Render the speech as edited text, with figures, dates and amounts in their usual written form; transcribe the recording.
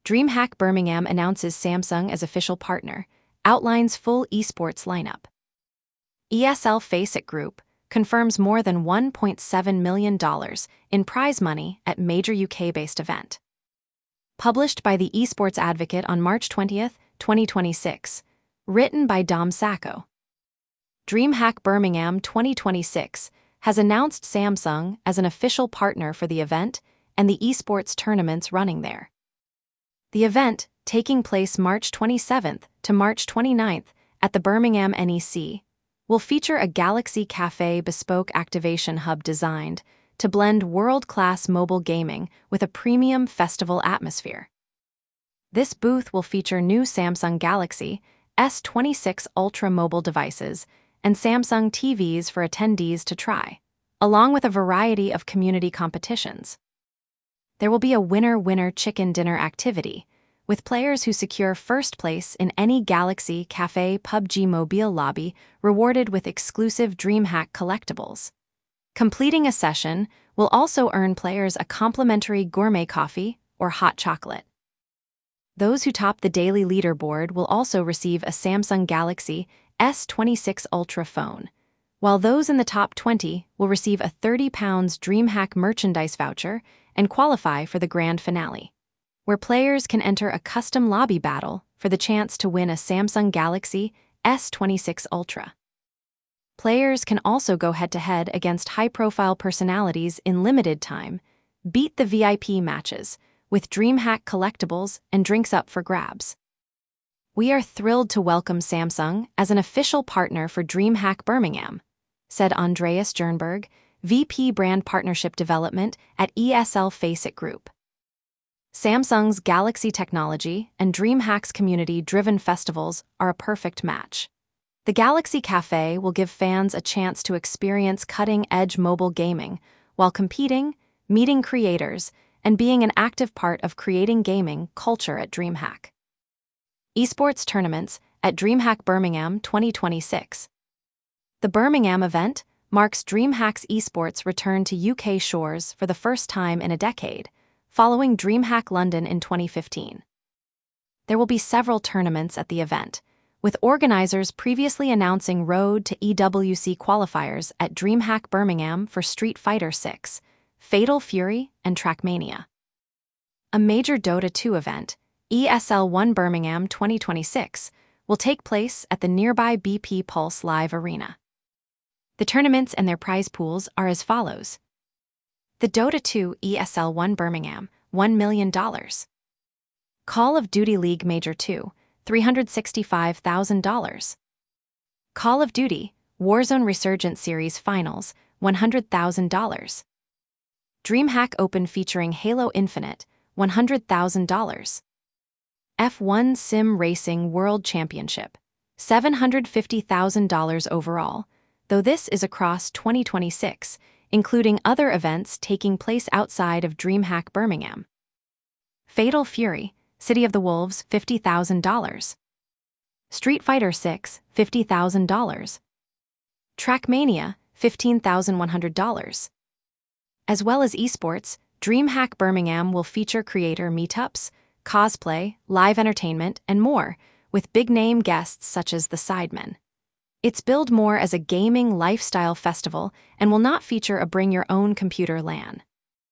DreamHack Birmingham announces Samsung as official partner, outlines full esports lineup. ESL Faceit Group confirms more than $1.7 million in prize money at major UK-based event. Published by the Esports Advocate on March 20, 2026. Written by Dom Sacco. DreamHack Birmingham 2026 has announced Samsung as an official partner for the event and the esports tournaments running there. The event, taking place March 27th to March 29th at the Birmingham NEC, will feature a Galaxy Cafe bespoke activation hub designed to blend world-class mobile gaming with a premium festival atmosphere. This booth will feature new Samsung Galaxy S26 Ultra mobile devices and Samsung TVs for attendees to try, along with a variety of community competitions. There will be a winner-winner chicken dinner activity, with players who secure first place in any Galaxy Cafe PUBG Mobile lobby rewarded with exclusive DreamHack collectibles. Completing a session will also earn players a complimentary gourmet coffee or hot chocolate. Those who top the daily leaderboard will also receive a Samsung Galaxy S26 Ultra phone, while those in the top 20 will receive a £30 DreamHack merchandise voucher and qualify for the grand finale, where players can enter a custom lobby battle for the chance to win a Samsung Galaxy S26 Ultra. Players can also go head-to-head against high-profile personalities in limited time, beat the VIP matches, with DreamHack collectibles and drinks up for grabs. We are thrilled to welcome Samsung as an official partner for DreamHack Birmingham, said Andreas Jernberg, VP Brand Partnership Development at ESL Faceit Group. Samsung's Galaxy technology and DreamHack's community-driven festivals are a perfect match. The Galaxy Cafe will give fans a chance to experience cutting-edge mobile gaming while competing, meeting creators, and being an active part of creating gaming culture at DreamHack. Esports tournaments at DreamHack Birmingham 2026. The Birmingham event marks DreamHack's esports return to UK shores for the first time in a decade, following DreamHack London in 2015. There will be several tournaments at the event, with organizers previously announcing road to EWC qualifiers at DreamHack Birmingham for Street Fighter VI, Fatal Fury, and Trackmania. A major Dota 2 event, ESL One Birmingham 2026, will take place at the nearby BP Pulse Live Arena. The tournaments and their prize pools are as follows. The Dota 2 ESL One Birmingham, $1 million. Call of Duty League Major 2, $365,000. Call of Duty Warzone Resurgence Series Finals, $100,000. DreamHack Open featuring Halo Infinite, $100,000. F1 Sim Racing World Championship, $750,000 overall, though this is across 2026, including other events taking place outside of DreamHack Birmingham. Fatal Fury, City of the Wolves, $50,000. Street Fighter VI, $50,000. Trackmania, $15,100. As well as esports, DreamHack Birmingham will feature creator meetups, cosplay, live entertainment, and more, with big-name guests such as the Sidemen. It's billed more as a gaming lifestyle festival and will not feature a bring-your-own-computer LAN.